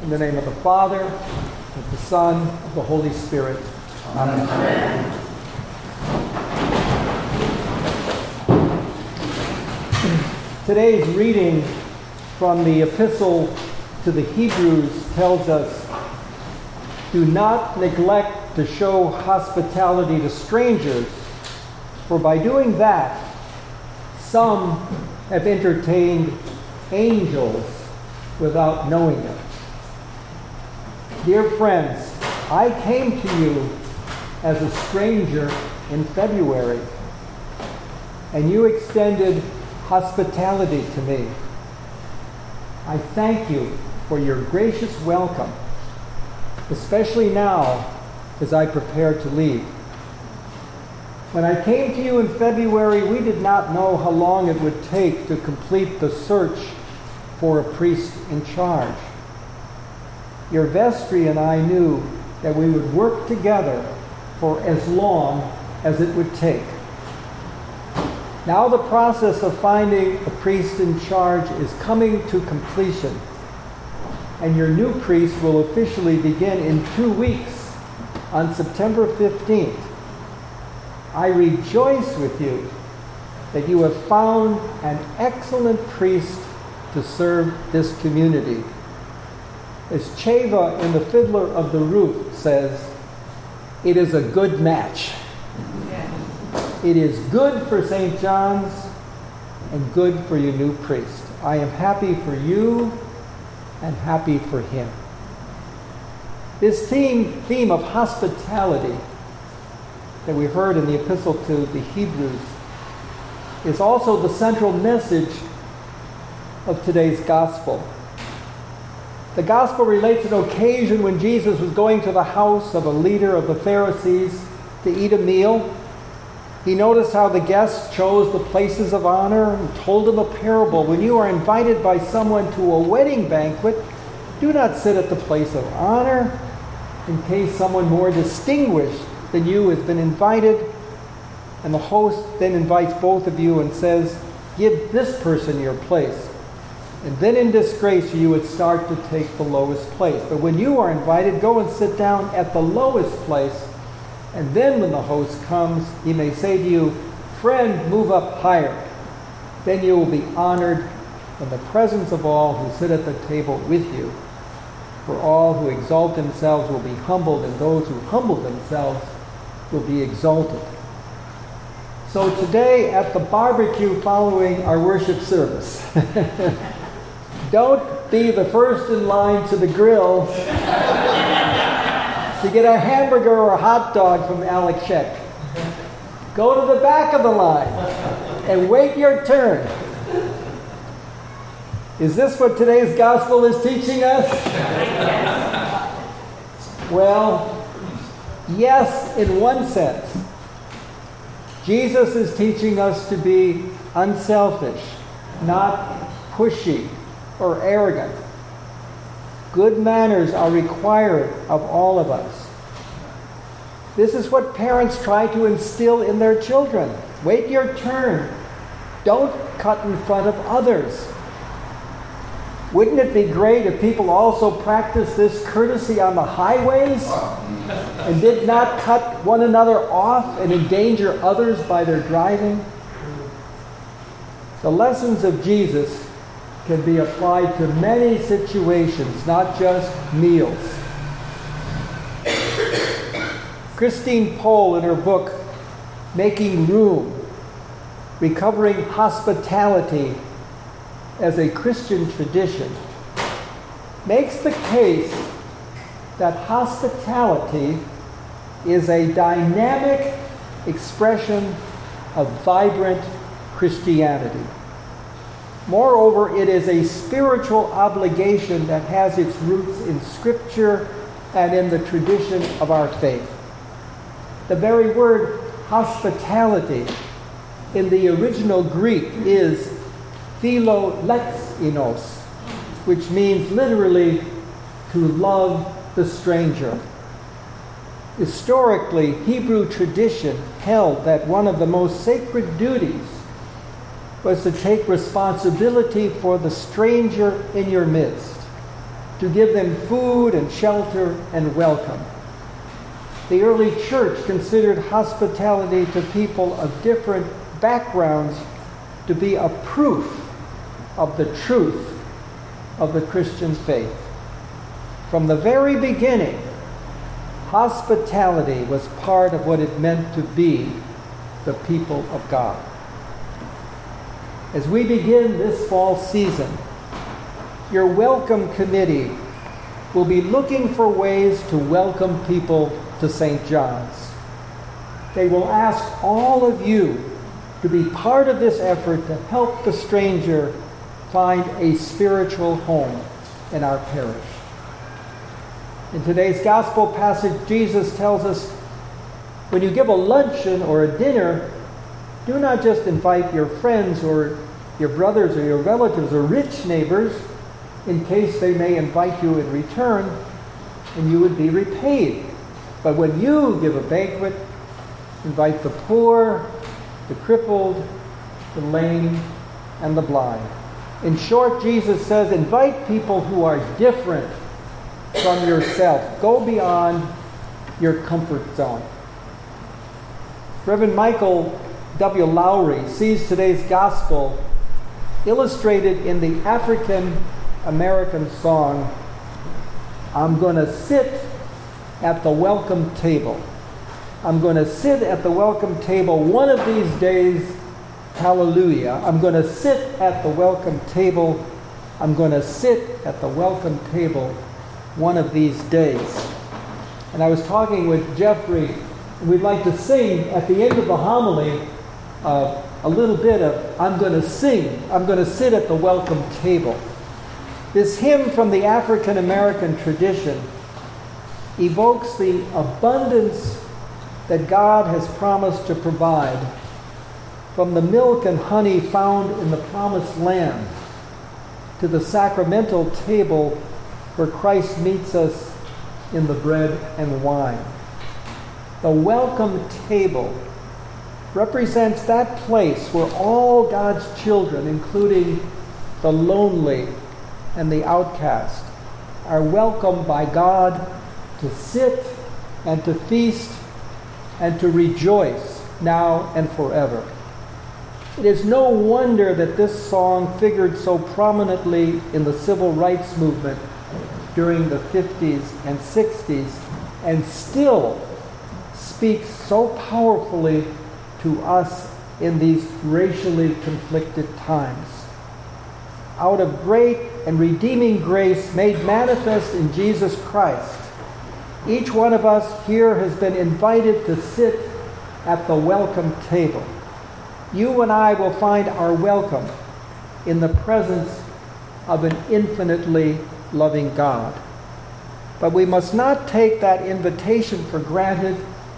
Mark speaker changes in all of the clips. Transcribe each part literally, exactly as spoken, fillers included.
Speaker 1: In the name of the Father, of the Son, of the Holy Spirit. Amen. Amen. Today's reading from the Epistle to the Hebrews tells us, "Do not neglect to show hospitality to strangers, for by doing that, some have entertained angels without knowing it." Dear friends, I came to you as a stranger in February, and you extended hospitality to me. I thank you for your gracious welcome, especially now as I prepare to leave. When I came to you in February, we did not know how long it would take to complete the search for a priest in charge. Your vestry and I knew that we would work together for as long as it would take. Now the process of finding a priest in charge is coming to completion, and your new priest will officially begin in two weeks on September fifteenth. I rejoice with you that you have found an excellent priest to serve this community. As Cheva in The Fiddler of the Roof says, it is a good match. It is good for Saint John's and good for your new priest. I am happy for you and happy for him. This theme, theme of hospitality that we heard in the Epistle to the Hebrews is also the central message of today's gospel. The gospel relates an occasion when Jesus was going to the house of a leader of the Pharisees to eat a meal. He noticed how the guests chose the places of honor and told him a parable. When you are invited by someone to a wedding banquet, do not sit at the place of honor in case someone more distinguished than you has been invited, and the host then invites both of you and says, "Give this person your place." And then in disgrace you would start to take the lowest place. But when you are invited, go and sit down at the lowest place. And then when the host comes, he may say to you, "Friend, move up higher." Then you will be honored in the presence of all who sit at the table with you. For all who exalt themselves will be humbled, and those who humble themselves will be exalted. So today at the barbecue following our worship service, don't be the first in line to the grill to get a hamburger or a hot dog from Alec Sheck. Go to the back of the line and wait your turn. Is this what today's gospel is teaching us? Well, yes, in one sense. Jesus is teaching us to be unselfish, not pushy or arrogant. Good manners are required of all of us. This is what parents try to instill in their children. Wait your turn. Don't cut in front of others. Wouldn't it be great if people also practiced this courtesy on the highways and did not cut one another off and endanger others by their driving? The lessons of Jesus can be applied to many situations, not just meals. Christine Pohl, in her book, Making Room, Recovering Hospitality as a Christian Tradition, makes the case that hospitality is a dynamic expression of vibrant Christianity. Moreover, it is a spiritual obligation that has its roots in Scripture and in the tradition of our faith. The very word hospitality in the original Greek is philolexinos, which means literally to love the stranger. Historically, Hebrew tradition held that one of the most sacred duties was to take responsibility for the stranger in your midst, to give them food and shelter and welcome. The early church considered hospitality to people of different backgrounds to be a proof of the truth of the Christian faith. From the very beginning, hospitality was part of what it meant to be the people of God. As we begin this fall season, your welcome committee will be looking for ways to welcome people to Saint John's. They will ask all of you to be part of this effort to help the stranger find a spiritual home in our parish. In today's gospel passage, Jesus tells us, when you give a luncheon or a dinner, do not just invite your friends or your brothers or your relatives or rich neighbors in case they may invite you in return and you would be repaid. But when you give a banquet, invite the poor, the crippled, the lame, and the blind. In short, Jesus says, invite people who are different from yourself. Go beyond your comfort zone. Reverend Michael W. Lowry sees today's gospel illustrated in the African American song, I'm going to sit at the welcome table. I'm going to sit at the welcome table one of these days. Hallelujah. I'm going to sit at the welcome table. I'm going to sit at the welcome table one of these days. And I was talking with Jeffrey, and we'd like to sing at the end of the homily uh, a little bit of I'm going to sing, I'm going to sit at the welcome table. This hymn from the African American tradition evokes the abundance that God has promised to provide, from the milk and honey found in the promised land to the sacramental table where Christ meets us in the bread and wine. The welcome table represents that place where all God's children, including the lonely and the outcast, are welcomed by God to sit and to feast and to rejoice now and forever. It is no wonder that this song figured so prominently in the civil rights movement during the fifties and sixties and still speaks so powerfully to us in these racially conflicted times. Out of great and redeeming grace made manifest in Jesus Christ, each one of us here has been invited to sit at the welcome table. You and I will find our welcome in the presence of an infinitely loving God. But we must not take that invitation for granted,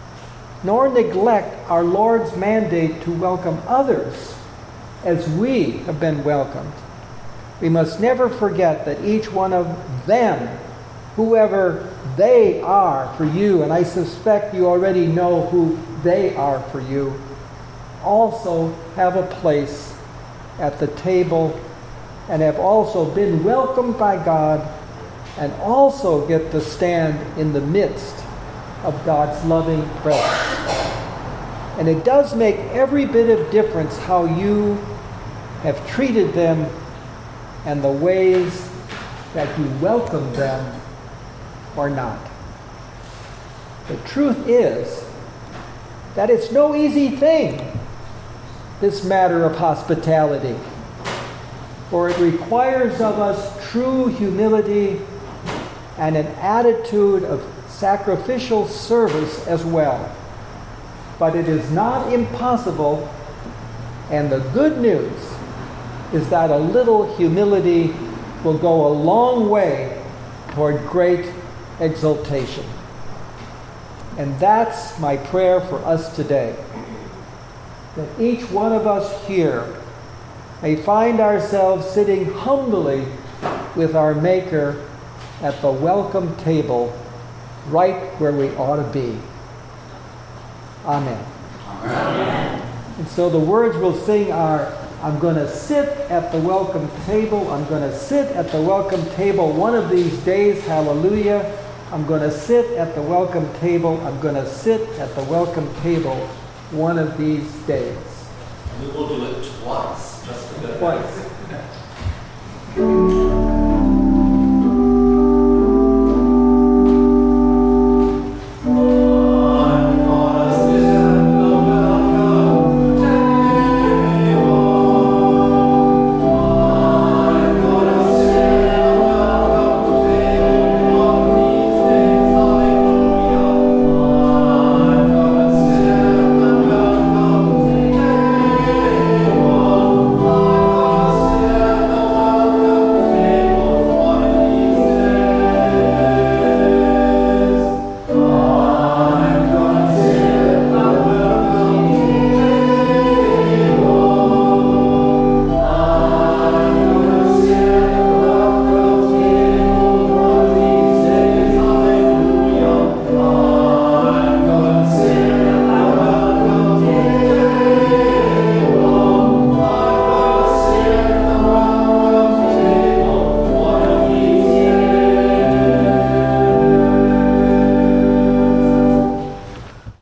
Speaker 1: nor neglect our Lord's mandate to welcome others as we have been welcomed. We must never forget that each one of them, whoever they are for you, and I suspect you already know who they are for you, also have a place at the table and have also been welcomed by God and also get to stand in the midst of God's loving presence. And it does make every bit of difference how you have treated them and the ways that you welcome them or not. The truth is that it's no easy thing, this matter of hospitality, for it requires of us true humility and an attitude of sacrificial service as well. But it is not impossible, and the good news is that a little humility will go a long way toward great exaltation. And that's my prayer for us today, that each one of us here may find ourselves sitting humbly with our Maker at the welcome table, right where we ought to be. Amen.
Speaker 2: Amen.
Speaker 1: And so the words we'll sing are, I'm going to sit at the welcome table. I'm going to sit at the welcome table one of these days. Hallelujah. I'm going to sit at the welcome table. I'm going to sit at the welcome table one of these days.
Speaker 2: We will do it twice, just to get
Speaker 1: Twice.